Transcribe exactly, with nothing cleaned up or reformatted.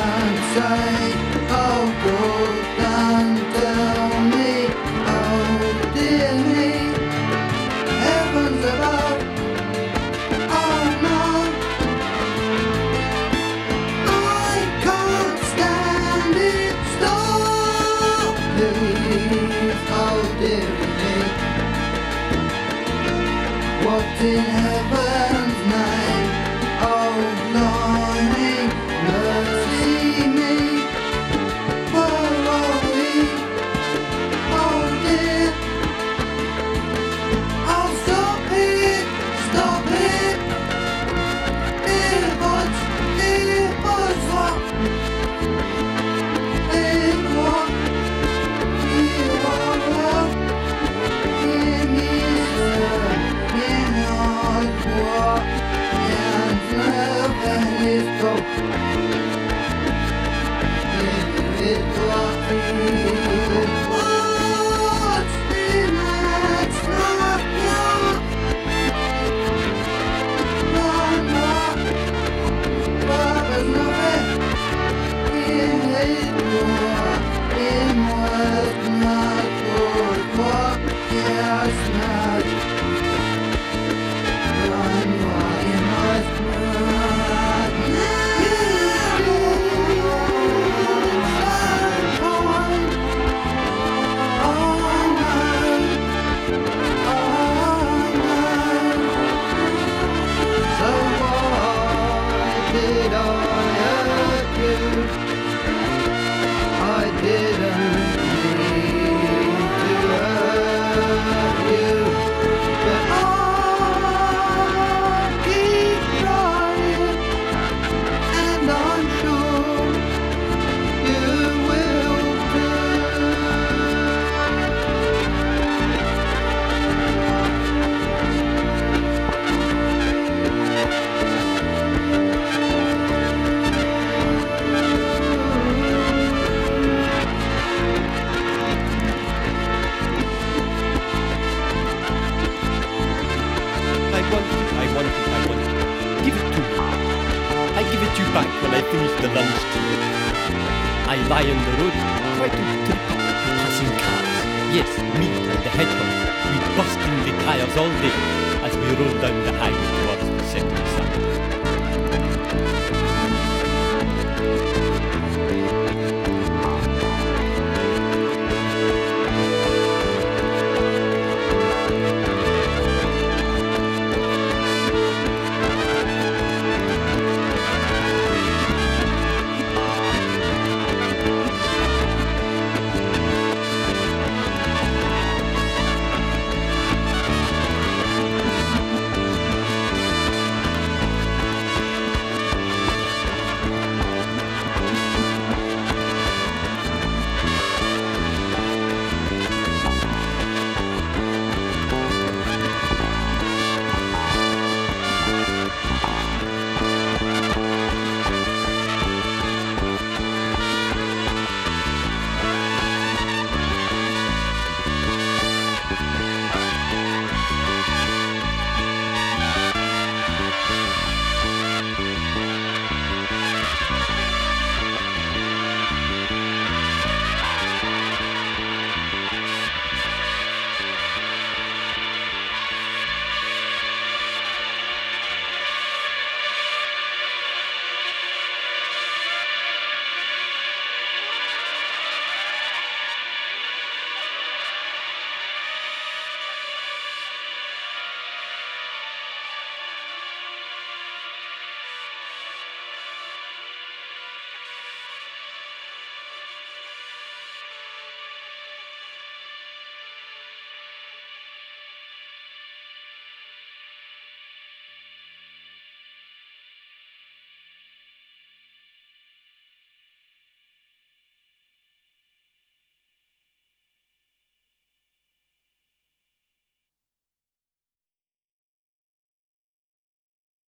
and say, oh, good, and tell me, oh, dear me, heavens above, oh no, I can't stand it, stop, please, oh, dear me, what in heaven's name, oh, blimey, mercy me, where are we, oh dear, oh stop it, stop it, earbuds, earbuds, what, ear what, ear what, what, hear me sir, hear not what, and never is broke. What's the next love? Run, run, there's nothing in it. In words, not good. What? Yes, not. Run, run, you must run. Did I hurt you? I didn't mean to hurt you, but I'll keep trying, and I'm sure you will I want it, I want it, I want it. Give it to me. I give it you back when I finish the lunch tea. I lie on the road, try to trip up passing cars. Yes, me and the hedgehog, we busting the tires all day as we roll down the highway towards the setting sun.